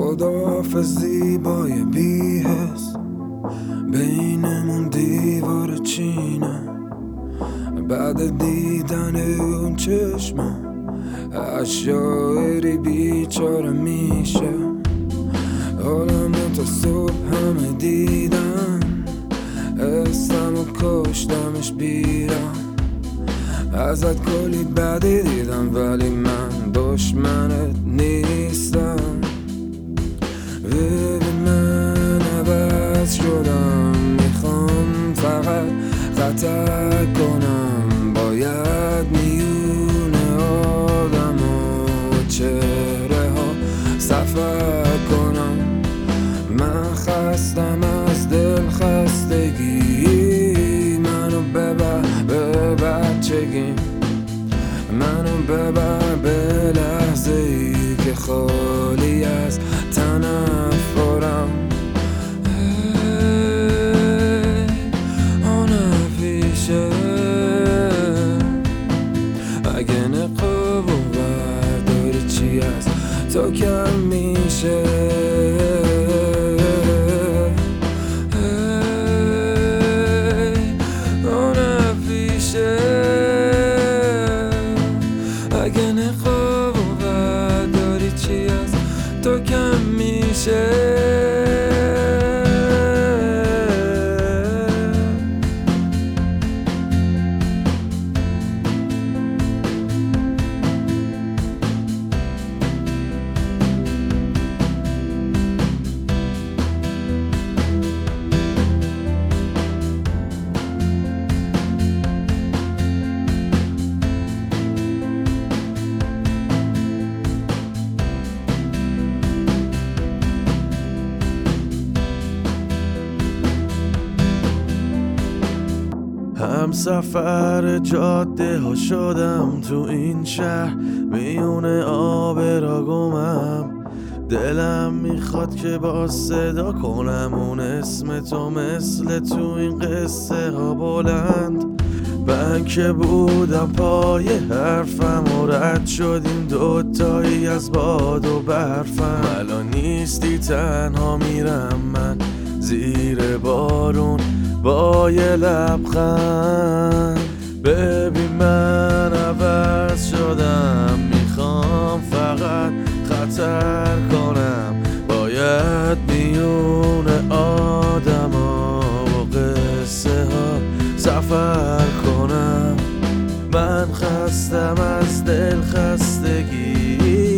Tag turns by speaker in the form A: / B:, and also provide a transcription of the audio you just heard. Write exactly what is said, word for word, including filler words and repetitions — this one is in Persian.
A: خداحافظ زیبای بی‌حس، بینمون دیوار چینه. بعد دیدن اون چشمم از شاعری بیچاره میشه. حالمو تا صبح همه دیدن، اسمم و کشتمش بیرم. ازت کلی بدی دیدم ولی من دشمنت نیستم. ببین من عوض شدم، میخوام فقط خطر کنم. باید میونه آدم و چهره ها سفر کنم. من خستم از دل خستگی، منو ببر به بچگی. منو ببر به لحظه ای که خالی از تنفرم. آن پیشه اگه نقاب و برداری چی از تو کم میشه. اگه نقاب و برداری چی از تو کم میشه.
B: هم سفر جاده ها شدم تو این شهر، میونه آب را گمم. دلم میخواد که با صدا کنم اون اسم تو، مثل تو این قصه ها بلند. من که بودم پای حرفم و رد شدیم دوتایی از باد و برفم. الان نیستی تنها میرم من زیر بارون با یه لبخند. ببین من عوض شدم، میخوام فقط خطر کنم. باید میون آدم ها و قصه ها سفر کنم. من خستم از دل خستگی،